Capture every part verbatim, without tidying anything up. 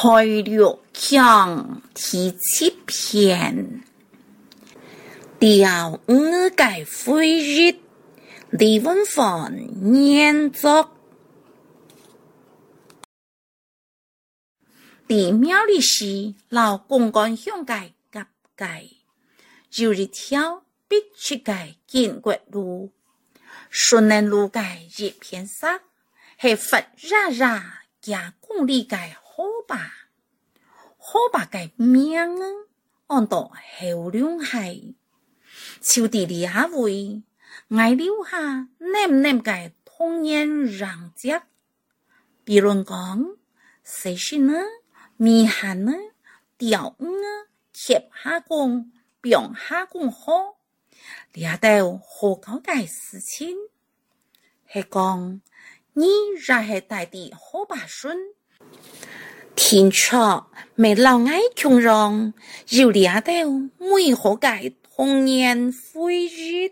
开六强第七篇，钓鱼介飞日，李文凤研作。地庙里是老公公向介夹介，有日跳必出介建国路，顺人路介一片沙，系佛ra ra加公里介好吧，好吧介名啊，按到后两系，秋地里下位，爱留下念念介童年人家，比如讲，谁是呢？米汉呢，钓鱼啊，贴下工，表下工好，掠到好高介事情，系讲你若系大地好把孙，天错未老爱穷人，要掠到每好介童年回忆，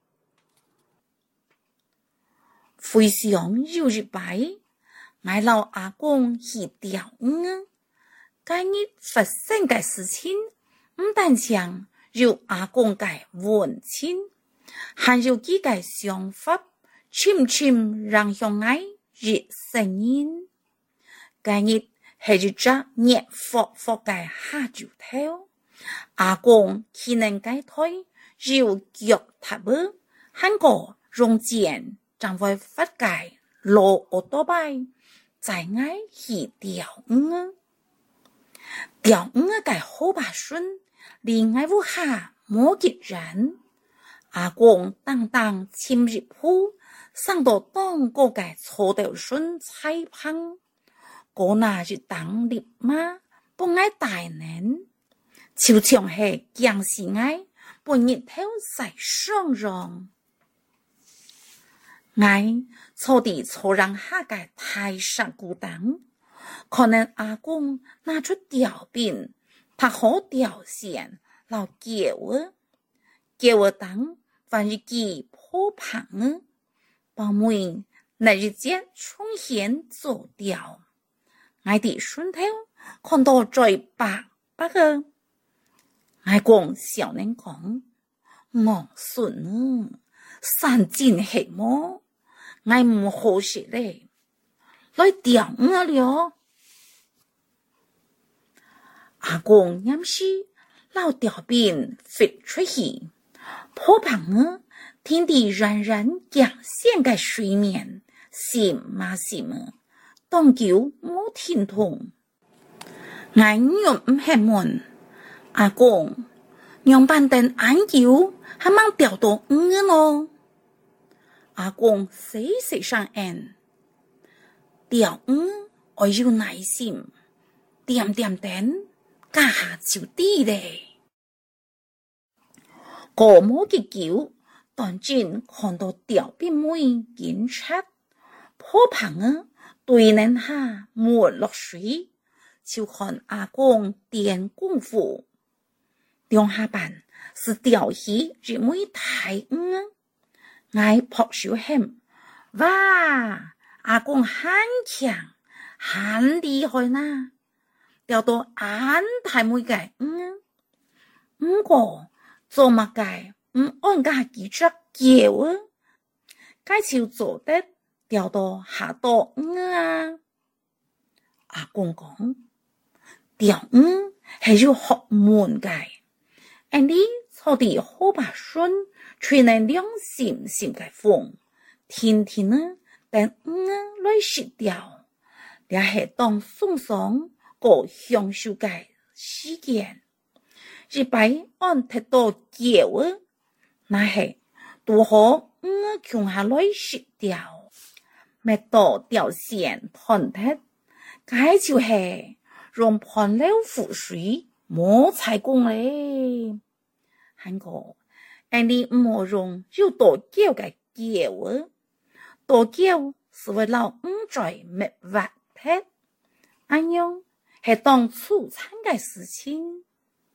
非常有日摆，我老阿公去钓鱼啊。介日发生嘅事情，唔但像有阿公嘅温情，还有幾個想法，深深讓向我熱聲音。介日係一隻熱火火嘅下酒頭，阿公佢能介推，要腳踏步，韓國用劍將會發介落我多擺，在愛去釣魚。釣魚嘅好把孫，離愛屋下冇幾人。阿公當當潛入鋪，上到當個嘅錯掉孫菜烹，嗰那就當立馬，不愛大人，就像係將是愛，不日頭晒上容。愛錯地錯讓下嘅太上孤單。可能阿公拿出吊柄，拍好吊線，老叫我，叫我等，凡是記破棚啊，包妹那日間重現做吊，我哋順頭看到最白白個，我講少年講，我孫啊，山真係麼，我唔好食咧。來釣魚了，阿公飲時老吊柄飛出去，破棚啊，天地冉冉降線嘅水面，閃嘛閃啊，當叫冇天通。俺用唔係門，阿公用板凳俺叫，還忙釣到魚咯。阿公死死上岸。釣魚我要耐心，點點點，家下就啲咧。個冇嘅叫，當轉看到釣邊妹檢測，破棚啊，對人下沒落水，就看阿公點功夫。兩下班是釣起日妹太魚，愛撲手hem，哇！阿公很強，很厲害啦，釣到眼大妹嘅魚。唔過做乜嘅唔按家記着叫啊？介紹做得釣到下多魚啊？阿公講，釣魚係要學問嘅，人哋坐地好把孫，吹能兩閃閃嘅風，天天呢？但魚來食掉，也係當送上個享受嘅時間。日擺按踢到叫啊，那係都好魚窮下來食掉，咪到掉線盤踢，解就係用盤流覆水冇菜工咧。韓國，人哋唔好用要多叫嘅叫啊。多叫是為老五在滅活踢，安樣係當粗餐嘅事情。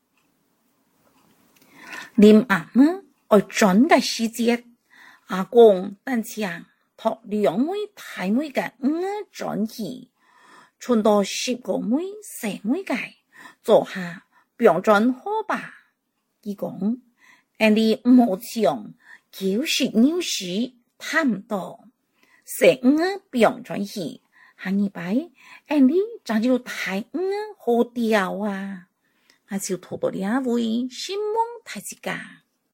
臨暗啊，我轉嘅時節，阿公等將托兩妹大妹嘅五轉去， 存到十個妹、十妹界，做下標準好吧。伊講，俺哋冇將九十牛時探唔到，十五標準時，下一擺俺哋咋就太五好掉啊！我就拖到兩位新夢太子家。